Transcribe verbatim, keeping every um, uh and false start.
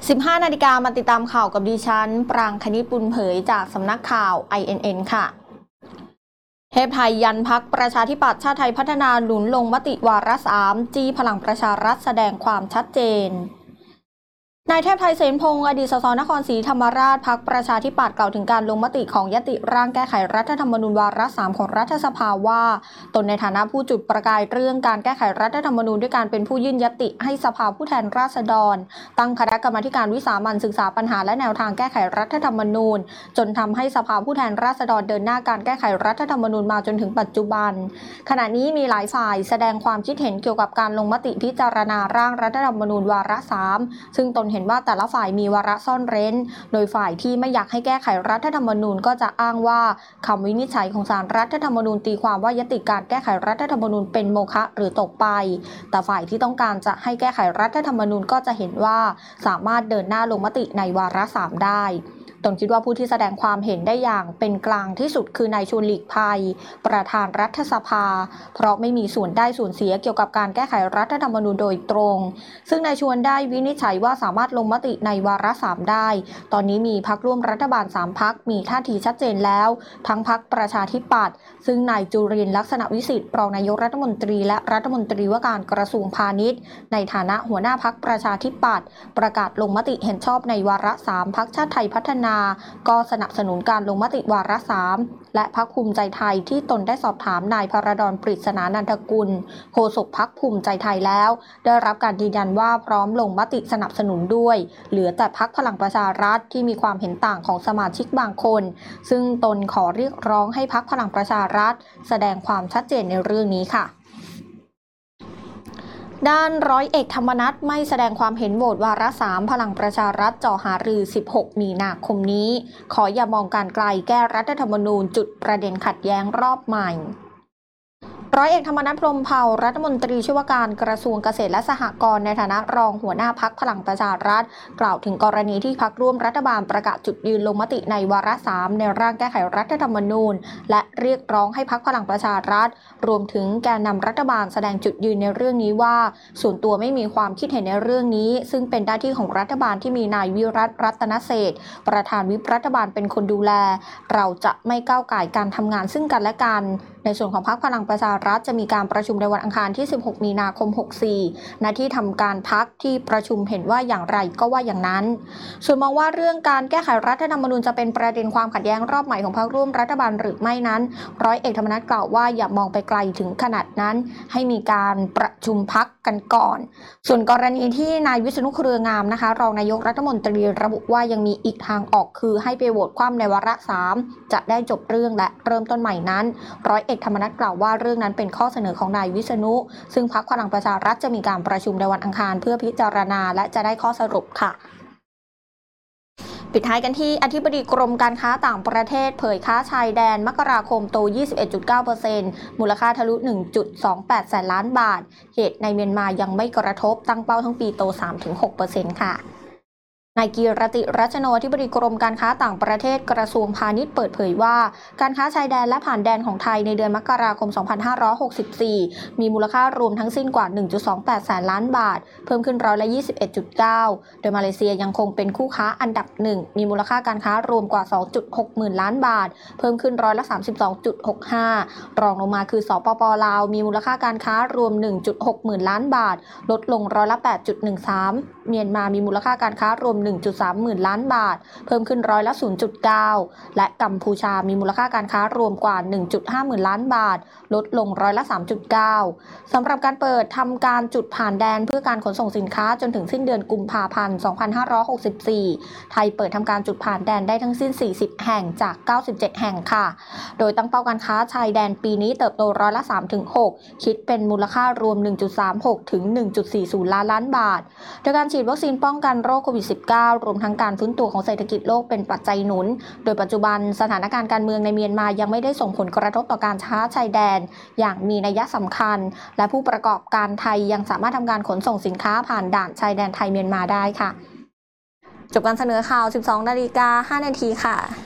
สิบห้า นาฬิกามาติดตามข่าวกับดิฉันปรางคณิตบุญเผยจากสำนักข่าว ไอ เอ็น เอ็น ค่ะเทพไทยยันพรรคประชาธิปัตย์ชาติไทยพัฒนาหนุนลงมติวาระสามจี้พลังประชารัฐแสดงความชัดเจนนายเทพไทยเสนพงศ์อดีตสสนครศรีธรรมราชพรรคประชาธิปัตย์กล่าวถึงการลงมติของยติร่างแก้ไขรัฐธรรมนูญวาระสามของรัฐสภาว่าตนในฐานะผู้จุดประกายเรื่องการแก้ไขรัฐธรรมนูญด้วยการเป็นผู้ยื่นยติให้สภาผู้แทนราษฎรตั้งคณะกรรมาธิการวิสามัญศึกษาปัญหาและแนวทางแก้ไขรัฐธรรมนูญจนทำให้สภาผู้แทนราษฎรเดินหน้าการแก้ไขรัฐธรรมนูญมาจนถึงปัจจุบันขณะนี้มีหลายฝ่ายแสดงความคิดเห็นเกี่ยวกับการลงมติพิจารณาร่างรัฐธรรมนูญวาระสามซึ่งตนเห็นว่าแต่ละฝ่ายมีวาระซ่อนเร้นโดยฝ่ายที่ไม่อยากให้แก้ไขรัฐธรรมนูญก็จะอ้างว่าคำวินิจฉัยของศาลรัฐธรรมนูญตีความว่ายติการแก้ไขรัฐธรรมนูญเป็นโมฆะหรือตกไปแต่ฝ่ายที่ต้องการจะให้แก้ไขรัฐธรรมนูญก็จะเห็นว่าสามารถเดินหน้าลงมติในวาระสามได้ตนคิดว่าผู้ที่แสดงความเห็นได้อย่างเป็นกลางที่สุดคือนายชวนหลีกภัยประธานรัฐสภาเพราะไม่มีส่วนได้ส่วนเสียเกี่ยวกับการแก้ไขรัฐธรรมนูญโดยตรงซึ่งนายชวนได้วินิจฉัยว่าสามารถลงมติในวาระสามได้ตอนนี้มีพรรคร่วมรัฐบาลสามพรรคมีท่าทีชัดเจนแล้วทั้งพรรคประชาธิปัตย์ซึ่งนายจุรินทร์ลักษณะวิสิทธิ์รองนายกรัฐมนตรีและรัฐมนตรีว่าการกระทรวงพาณิชย์ในฐานะหัวหน้าพรรคประชาธิปัตย์ประกาศลงมติเห็นชอบในวาระสามพรรคชาติไทยพัฒนาก็สนับสนุนการลงมติวาระสามและพรรคภูมิใจไทยที่ตนได้สอบถามนายพระดลปริศนานันทกุลโฆษกพรรคภูมิใจไทยแล้วได้รับการยืนยันว่าพร้อมลงมติสนับสนุนด้วยเหลือแต่พรรคพลังประชารัฐที่มีความเห็นต่างของสมาชิกบางคนซึ่งตนขอเรียกร้องให้พรรคพลังประชารัฐแสดงความชัดเจนในเรื่องนี้ค่ะด้านร้อยเอกธรรมนัสไม่แสดงความเห็นโหวตวาระสามพลังประชารัฐจ่อหารือสิบหกมีนาคมนี้ขออย่ามองการไกลแก้รัฐธรรมนูญจุดประเด็นขัดแย้งรอบใหม่ร้อยเอกธรรมนัส พรหมเผ่ารัฐมนตรีช่วยว่าการกระทรวงเกษตรและสหกรณ์ในฐานะรองหัวหน้าพรรคพลังประชารัฐกล่าวถึงกรณีที่พรรคร่วมรัฐบาลประกาศจุดยืนลงมติในวาระสามในร่างแก้ไขรัฐธรรมนูญและเรียกร้องให้พรรคพลังประชารัฐรวมถึงแกนนำรัฐบาลแสดงจุดยืนในเรื่องนี้ว่าส่วนตัวไม่มีความคิดเห็นในเรื่องนี้ซึ่งเป็นหน้าที่ของรัฐบาลที่มีนายวิรัติรัตนเศรษฐ์ประธานวิปรัฐบาลเป็นคนดูแลเราจะไม่ก้าวก่ายการทำงานซึ่งกันและกันในส่วนของพรรคพลังประชารัฐจะมีการประชุมในวันอังคารที่สิบหกมีนาคมหกสี่ณที่ทำการพรรคที่ประชุมเห็นว่าอย่างไรก็ว่าอย่างนั้นส่วนมองว่าเรื่องการแก้ไขรัฐธรรมนูญจะเป็นประเด็นความขัดแย้งรอบใหม่ของพรรคร่วมรัฐบาลหรือไม่นั้นร้อยเอกธรรมนัสกล่าวว่าอย่ามองไปไกลถึงขนาดนั้นให้มีการประชุมพรรคกันก่อนส่วนกรณีที่นายวิษณุเครืองามนะคะรองนายกรัฐมนตรีระบุว่ายังมีอีกทางออกคือให้ไปโหวตคว่ำในวาระสามจะได้จบเรื่องและเริ่มต้นใหม่นั้นร้อยเอกธรรมนัสกล่าวว่าเรื่องนั้นเป็นข้อเสนอของนายวิษณุซึ่งพรรคพลังประชารัฐจะมีการประชุมในวันอังคารเพื่อพิจารณาและจะได้ข้อสรุปค่ะปิดท้ายกันที่อธิบดีกรมการค้าต่างประเทศเผยค้าชายแดนมกราคมโต ยี่สิบเอ็ดจุดเก้าเปอร์เซ็นต์ มูลค่าทะลุ หนึ่งจุดสองแปด แสนล้านบาทเหตุในเมียนมายังไม่กระทบตั้งเป้าทั้งปีโต สามถึงหกเปอร์เซ็นต์ ค่ะนายกีรติรัชโนอธิบดีกรมการค้าต่างประเทศกระทรวงพาณิชย์เปิดเผยว่าการค้าชายแดนและผ่านแดนของไทยในเดือนมกราคม สองพันห้าร้อยหกสิบสี่ มีมูลค่ารวมทั้งสิ้นกว่า หนึ่งจุดสองแปด แสนล้านบาทเพิ่มขึ้นร้อยละ ยี่สิบเอ็ดจุดเก้า โดยมาเลเซียยังคงเป็นคู่ค้าอันดับหนึ่งมีมูลค่าการค้ารวมกว่า สองจุดหกหมื่นล้านบาทเพิ่มขึ้นร้อยละ สามสิบสองจุดหกห้ารองลงมาคือสปป.ลาวมีมูลค่าการค้ารวม หนึ่งจุดหกหมื่นล้านบาทลดลงร้อยละ แปดจุดหนึ่งสาม เมียนมามีมูลค่าการค้ารวม หนึ่งจุดสามหมื่นล้านบาทเพิ่มขึ้นร้อยละ ศูนย์จุดเก้า และกัมพูชามีมูลค่าการค้ารวมกว่า หนึ่งจุดห้าหมื่นล้านบาทลดลงร้อยละ สามจุดเก้า สำหรับการเปิดทำการจุดผ่านแดนเพื่อการขนส่งสินค้าจนถึงสิ้นเดือนกุมภาพันธ์ สองพันห้าร้อยหกสิบสี่ ไทยเปิดทำการจุดผ่านแดนได้ทั้งสิ้น สี่สิบ แห่งจาก เก้าสิบเจ็ด แห่งค่ะโดยตั้งเป้าการค้าชายแดนปีนี้เติบโตร้อยละ สามถึงหก คิดเป็นมูลค่ารวม หนึ่งจุดสามหก ถึง หนึ่งจุดสี่ศูนย์ ล้านล้านบาทโดยการฉีดวัคซีนป้องกันโรคโควิด สิบเก้า รวมทั้งการฟื้นตัวของเศรษฐกิจโลกเป็นปัจจัยหนุนโดยปัจจุบันสถานการณ์การเมืองในเมียนมายังไม่ได้ส่งผลกระทบต่อการค้าชายแดนอย่างมีนัยสำคัญและผู้ประกอบการไทยยังสามารถทำการขนส่งสินค้าผ่านด่านชายแดนไทยเมียนมาได้ค่ะจบการเสนอข่าว สิบสองนาฬิกาห้านาทีค่ะ